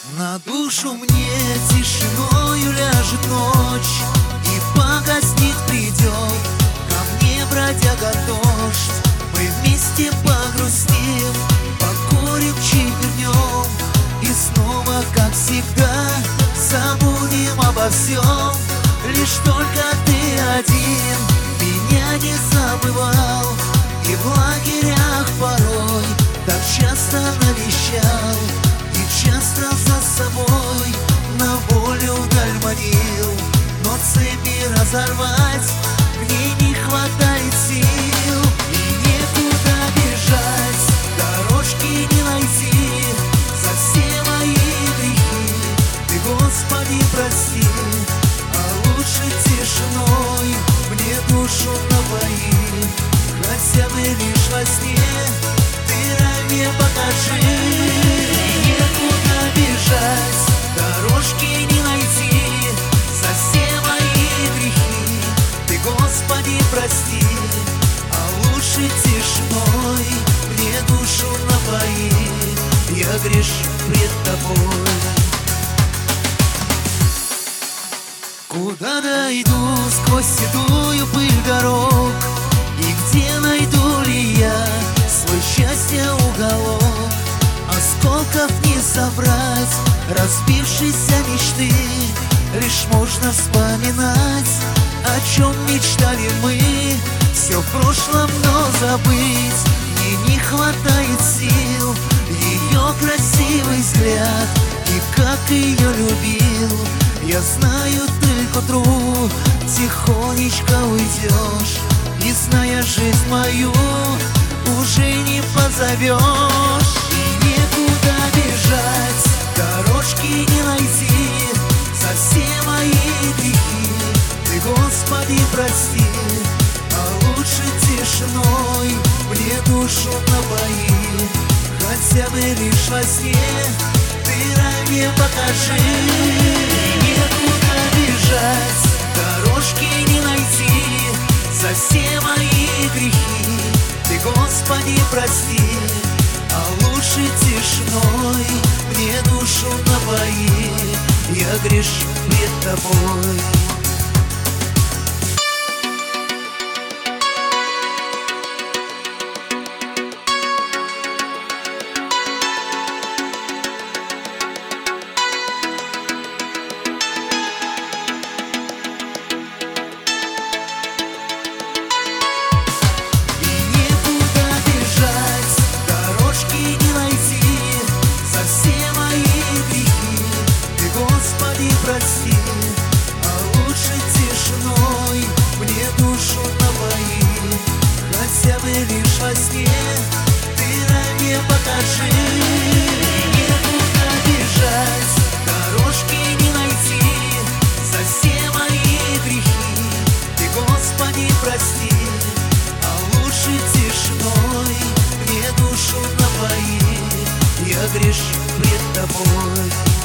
На душу мне тишиною ляжет ночь, и погаснет придет ко мне бродяга дождь. Мы вместе погрустим, покурим, чаем, и снова, как всегда, забудем обо всем. Лишь только ты один меня не забывал, и в лагерях порой так часто навещал, и часто за собой на волю вдаль манил. Но цепи разорвать мне не хватает сил, и некуда бежать, дорожки не найти. За все мои грехи ты, Господи, прости, а лучше тишиной мне душу напои. Хотя бы лишь во сне ты ранее покажи. Некуда бежать, дорожки не найти. За все мои грехи ты, Господи, прости, а лучше тишиной мне душу напои. Я грешу пред тобой. Куда дойду сквозь седую пыль дорог, и где найду ли я свой счастья уголок? Осколков не собрать, разбившиеся мечты, лишь можно вспоминать, о чем мечтали мы. Все в прошлом, но забыть мне не хватает сил. Ее красивый взгляд и как ее любил. Я знаю, ты к утру тихонечко уйдешь, и, зная жизнь мою, уже не позовешь. И некуда бежать, дорожки не найти. За все мои грехи ты, Господи, прости, а лучше тишиной мне душу напои. Хотя бы лишь во сне ты ранее покажи. Некуда бежать, дорожки не найти. За все мои грехи ты, Господи, прости, а лучше тишиной мне душу напои. Я грешу пред тобой. Прости, а лучше тишиной мне душу напои. Хотя бы лишь во сне ты ранее покажи. Некуда бежать, дорожки не найти. За все мои грехи ты, Господи, прости, а лучше тишиной мне душу напои. Я грешу пред тобой.